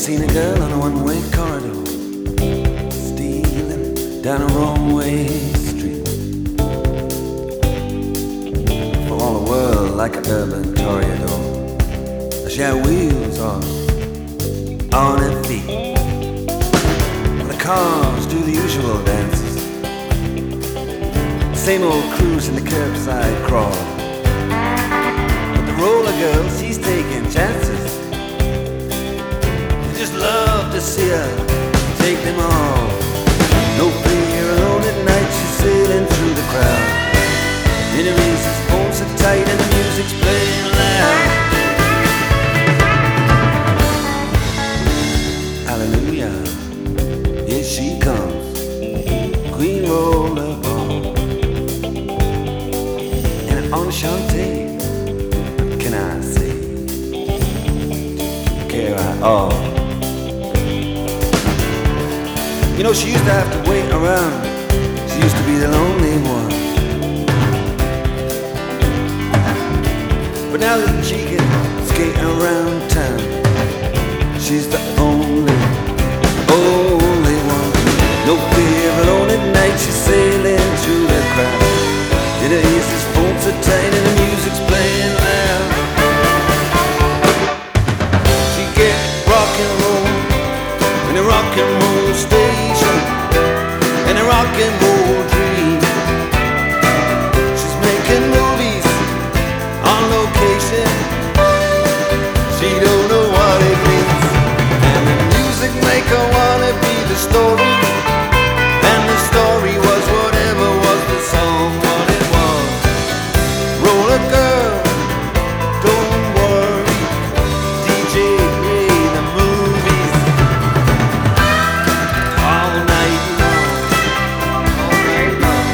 seen a girl on a one-way corridor, stealing down a wrong-way street. For all the world like an urban toreador, she had wheels on her feet. And the cars do the usual dances, same old cruise in the curbside crawl. But the roller girl, she's taking chances. Just love to see her take them all. No fear, alone at night, she's sailing through the crowd. Enemies, his phones are tight and the music's playing loud. Hallelujah, here she comes, Queen Rollerball. And Enchantée, what can I say? Care at all. You know, she used to have to wait around. She used to be the lonely one. But now that she can skate around town, she's the only one. No fear, alone at night, she's sailing through the crowd. In her ears, his phones are tight and the music's playing loud. She gets rock and roll in a rock and roll station, in a rock and roll dream. She's making movies on location. She don't know what it means. And the music make her wanna be the story. And the story was whatever was the song, what it was. Roller girl, don't worry, DJ play the movies all night long, all night long.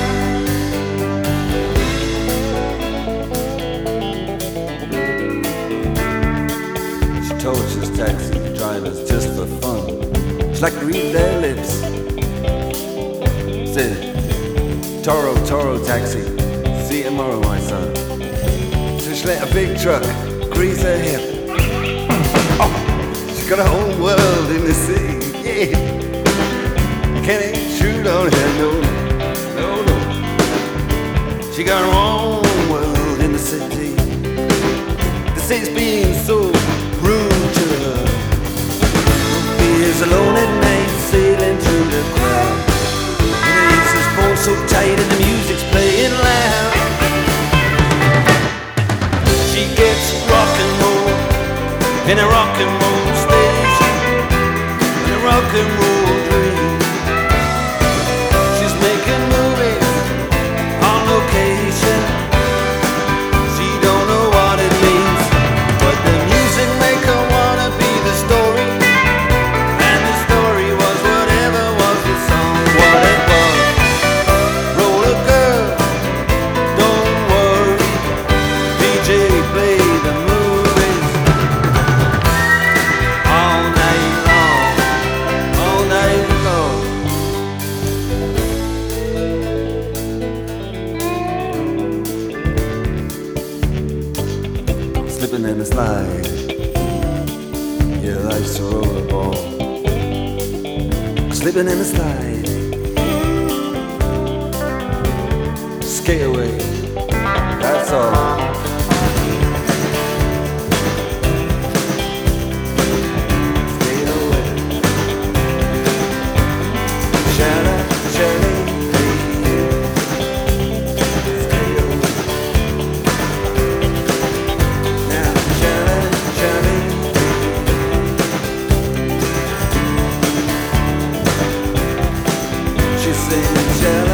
She tortures taxi drivers just for fun. She like to read their lips. Said, Toro, Toro taxi, see you tomorrow, my son. So she let a big truck grease her hip. Oh, she got her own world in the city, yeah. Can't intrude on her, no. She got her own world in the city. The city's being so rude to her. He is alone at night, sailing through the crowd. And he has his phone so tight and the music's playing loud. She gets rock and roll in a rock and roll station, in a rock and roll dream. She's making movies on location. She don't know what it means, but the music make her wanna be the story. And the story was whatever was the song, what it was. Roller girl, don't worry, DJ play the movies all night long, all night long. Slipping in the slide, yeah, life's a rollerball. Slipping in the slide, skate away, that's all. Skate away. Shala, shala, skate away. Now, shala, shala. She's singing, shala.